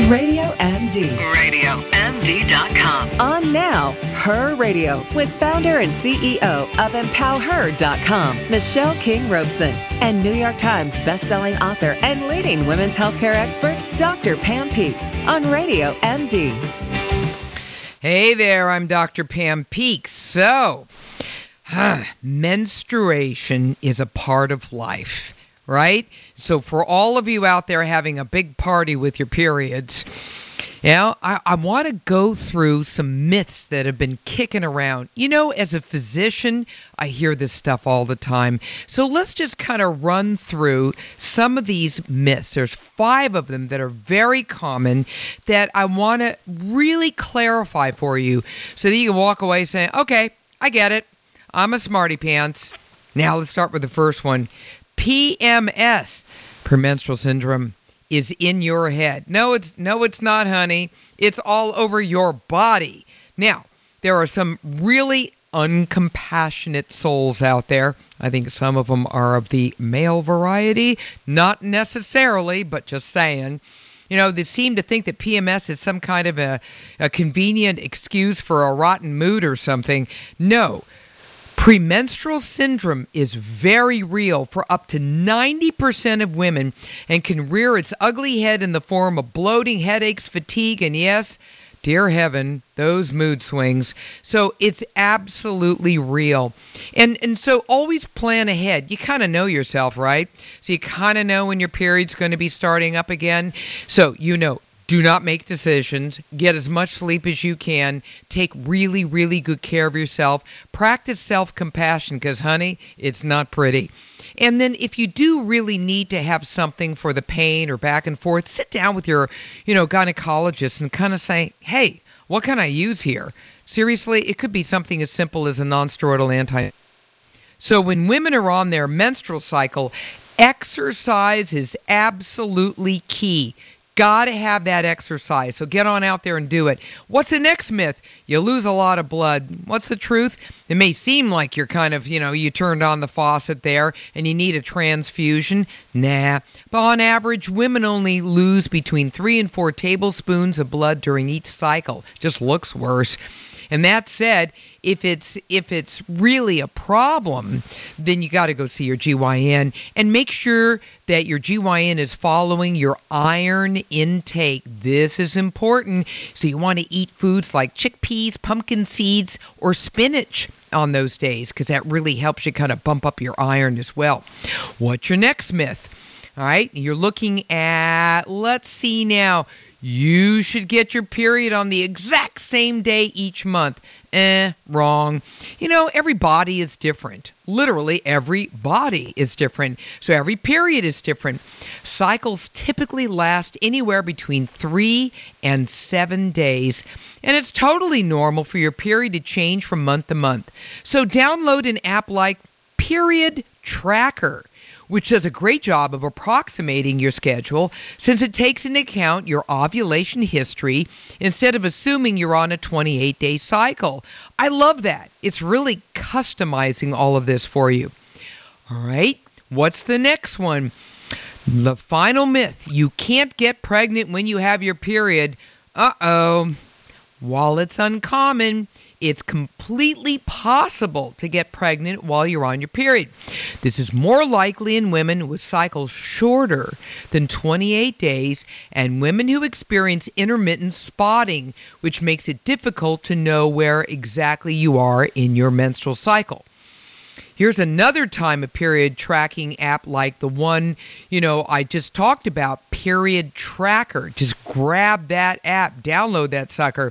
Radio MD. RadioMD.com. On now, Her Radio, with founder and CEO of EmpowerHer.com, Michelle King Robeson, and New York Times bestselling author and leading women's healthcare expert, Dr. Pam Peeke, on Radio MD. Hey there, I'm Dr. Pam Peeke. So, menstruation is a part of life, right? So for all of you out there having a big party with your periods, I want to go through some myths that have been kicking around. You know, as a physician, I hear this stuff all the time. So let's just kind of run through some of these myths. There's 5 of them that are very common that I want to really clarify for you so that you can walk away saying, okay, I get it. I'm a smarty pants. Now let's start with the first one. PMS, premenstrual syndrome, is in your head. No, it's not, honey. It's all over your body. Now, there are some really uncompassionate souls out there. I think some of them are of the male variety. Not necessarily, but just saying. You know, they seem to think that PMS is some kind of a convenient excuse for a rotten mood or something. No. Premenstrual syndrome is very real for up to 90% of women and can rear its ugly head in the form of bloating, headaches, fatigue, and yes, dear heaven, those mood swings. So it's absolutely real. And so always plan ahead. You kind of know yourself, right? So you kind of know when your period's going to be starting up again. So you know. Do not make decisions. Get as much sleep as you can. Take really, really good care of yourself. Practice self-compassion because, honey, it's not pretty. And then if you do really need to have something for the pain or back and forth, sit down with your, gynecologist and kind of say, hey, what can I use here? Seriously, it could be something as simple as a non-steroidal anti. So when women are on their menstrual cycle, exercise is absolutely key. Got to have that exercise. So get on out there and do it. What's the next myth? You lose a lot of blood. What's the truth? It may seem like you're kind of, you turned on the faucet there and you need a transfusion. Nah. But on average, women only lose between 3 and 4 tablespoons of blood during each cycle. Just looks worse. And that said, if it's really a problem, then you got to go see your GYN and make sure that your GYN is following your iron intake. This is important. So you want to eat foods like chickpeas, pumpkin seeds, or spinach on those days because that really helps you kind of bump up your iron as well. What's your next myth? All right, you're looking at, let's see now. You should get your period on the exact same day each month. Wrong. Every body is different. Literally, every body is different. So every period is different. Cycles typically last anywhere between 3 and 7 days. And it's totally normal for your period to change from month to month. So download an app like Period Tracker, which does a great job of approximating your schedule since it takes into account your ovulation history instead of assuming you're on a 28-day cycle. I love that. It's really customizing all of this for you. All right, what's the next one? The final myth. You can't get pregnant when you have your period. Uh-oh. While it's uncommon, it's completely possible to get pregnant while you're on your period. This is more likely in women with cycles shorter than 28 days and women who experience intermittent spotting, which makes it difficult to know where exactly you are in your menstrual cycle. Here's another time a period tracking app like the one, I just talked about, Period Tracker. Just grab that app, download that sucker.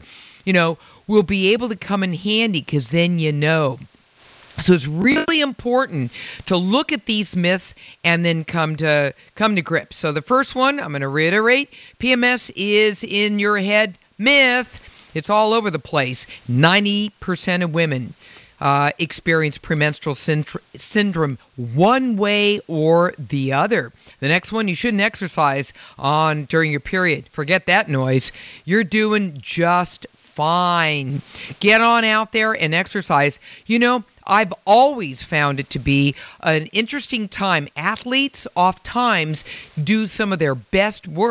Will be able to come in handy because then you know. So it's really important to look at these myths and then come to grips. So the first one, I'm going to reiterate, PMS is in your head. Myth. It's all over the place. 90% of women experience premenstrual syndrome one way or the other. The next one, you shouldn't exercise on during your period. Forget that noise. You're doing just fine. Get on out there and exercise. I've always found it to be an interesting time. Athletes oftentimes do some of their best work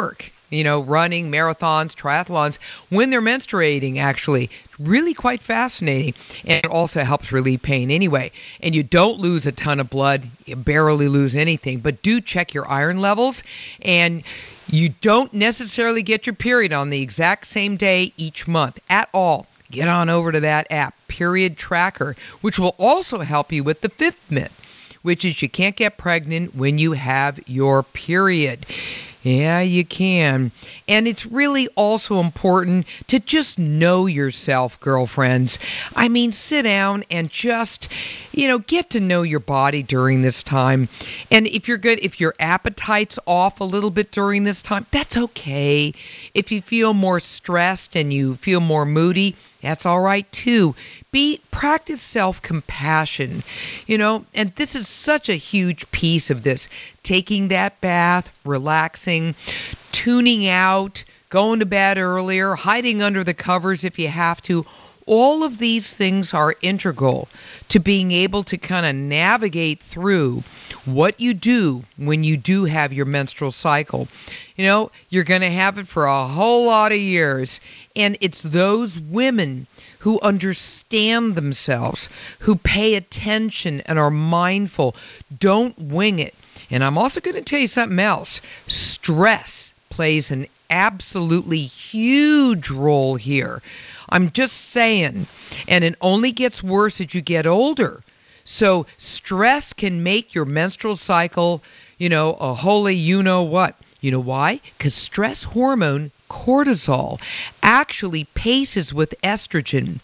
running, marathons, triathlons, when they're menstruating, actually. Really quite fascinating. And it also helps relieve pain anyway. And you don't lose a ton of blood. You barely lose anything. But do check your iron levels. And you don't necessarily get your period on the exact same day each month at all. Get on over to that app, Period Tracker, which will also help you with the fifth myth, which is you can't get pregnant when you have your period. Yeah, you can. And it's really also important to just know yourself, girlfriends. I mean, sit down and just, get to know your body during this time. And if your appetite's off a little bit during this time, that's okay. If you feel more stressed and you feel more moody, that's all right too. Practice self-compassion, and this is such a huge piece of this. Taking that bath, relaxing, tuning out, going to bed earlier, hiding under the covers if you have to. All of these things are integral to being able to kind of navigate through what you do when you do have your menstrual cycle. You're going to have it for a whole lot of years, and it's those women who understand themselves, who pay attention and are mindful, don't wing it. And I'm also going to tell you something else. Stress plays an absolutely huge role here. I'm just saying, and it only gets worse as you get older. So stress can make your menstrual cycle, a holy you-know-what. You know why? Because stress hormone, cortisol, actually paces with estrogen.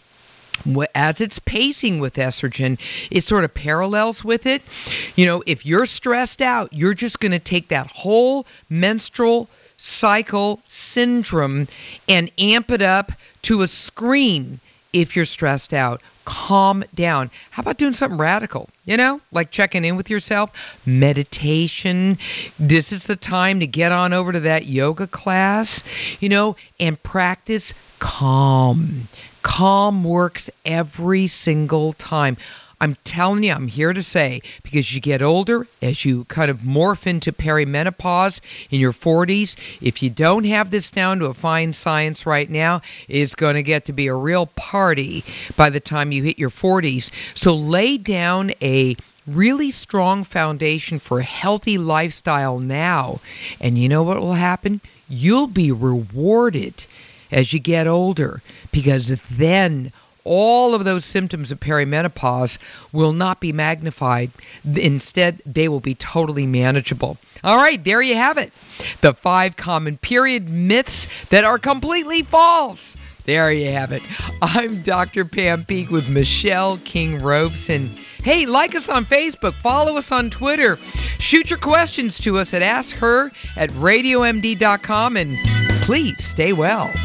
As it's pacing with estrogen, it sort of parallels with it. If you're stressed out, you're just going to take that whole menstrual cycle syndrome and amp it up to a scream. If you're stressed out, calm down. How about doing something radical? Like checking in with yourself, meditation. This is the time to get on over to that yoga class, and practice calm. Calm works every single time. I'm telling you, I'm here to say, because you get older, as you kind of morph into perimenopause in your 40s, if you don't have this down to a fine science right now, it's going to get to be a real party by the time you hit your 40s. So lay down a really strong foundation for a healthy lifestyle now. And you know what will happen? You'll be rewarded as you get older, because then all of those symptoms of perimenopause will not be magnified. Instead, they will be totally manageable. All right, there you have it. The 5 common period myths that are completely false. There you have it. I'm Dr. Pam Peeke with Michelle King Robeson. Hey, like us on Facebook, follow us on Twitter, shoot your questions to us at AskHer@RadioMD.com, and please stay well.